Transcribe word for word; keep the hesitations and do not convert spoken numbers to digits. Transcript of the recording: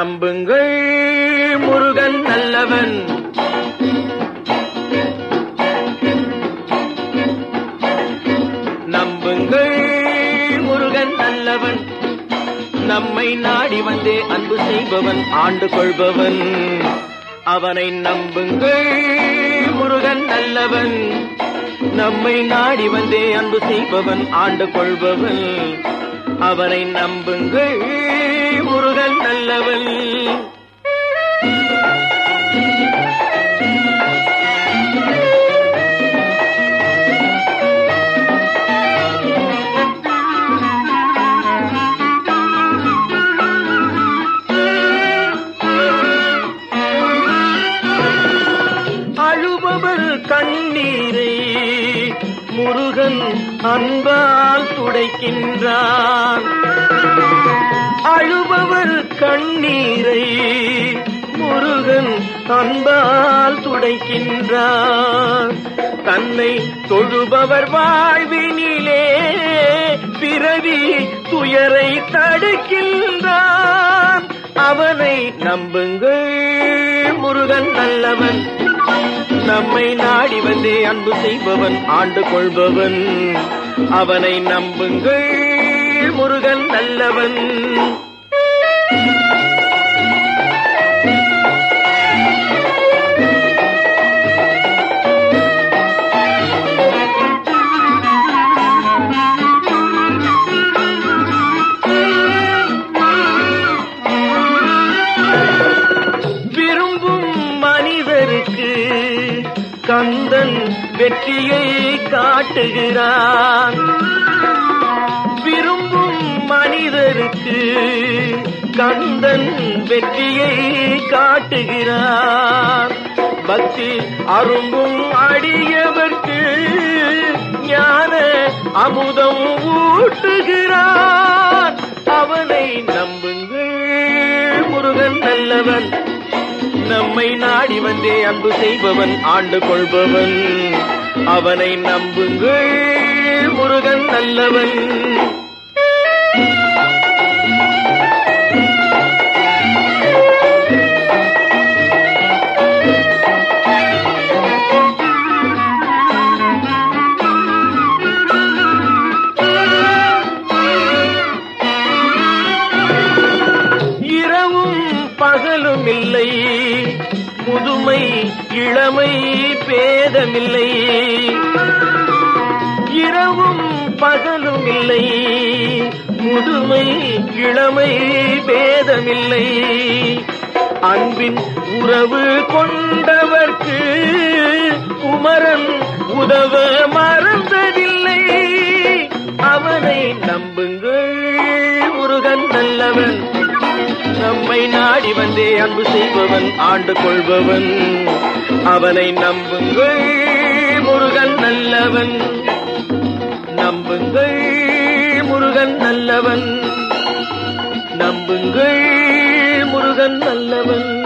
நம்புங்கள் முருகன் நல்லவன். நம்புங்கள் முருகன் நல்லவன். நம்மை நாடி வந்தே அன்பு செய்பவன் ஆண்டு கொள்பவன். அவனை நம்புங்கள் முருகன் நல்லவன். நம்மை நாடி வந்தே அன்பு செய்பவன் ஆண்டு கொள்பவன். அவனை நம்புங்கள் முருகன் நல்லவன். அழுபவர் கண்ணீரை முருகன் அன்பால் துடைக்கின்றான். அழுபவர் கண்ணீரை முருகன் அன்பால் துடைக்கின்றான். தன்னை தொழுபவர் வாழ்வினிலே பிறவி துயரை தடுக்கின்றான். அவனை நம்புங்கள் முருகன் நல்லவன். நம்மை நாடி வந்தே அன்பு செய்பவன் ஆண்டு கொள்பவன். அவனை நம்புங்கள் முருகன் நல்லவன். கந்தன் வெற்றியை காட்டுகிறான். விரும்பும் மனிதருக்கு கந்தன் வெற்றியை காட்டுகிறான். பக்தி அரும்பும் அடியவர்க்கு ஞான அமுதம் ஊட்டுகிறான். அவனை நம்புங்கள் முருகன் நல்லவன். நம்மை நாடி வந்தே அன்பு செய்பவன் ஆண்டு கொள்பவன். அவனை நம்புங்கள் முருகன் நல்லவன். இரவும் பகலும் இல்லை, முதுமை இளமை பேதமில்லை. இரவும் பகலும் இல்லை, முதுமை இளமை பேதமில்லை. அன்பின் உறவு கொண்டவர்க்கு குமரன் உதவ மறந்ததில்லை. அவனை நம்புங்கள் முருகன் நல்லவன். நம்மை நாடி வந்தே அன்பு செய்பவன் ஆண்டு கொள்பவன். அவனை நம்புங்கள் முருகன் நல்லவன். நம்புங்கள் முருகன் நல்லவன். நம்புங்கள் முருகன் நல்லவன்.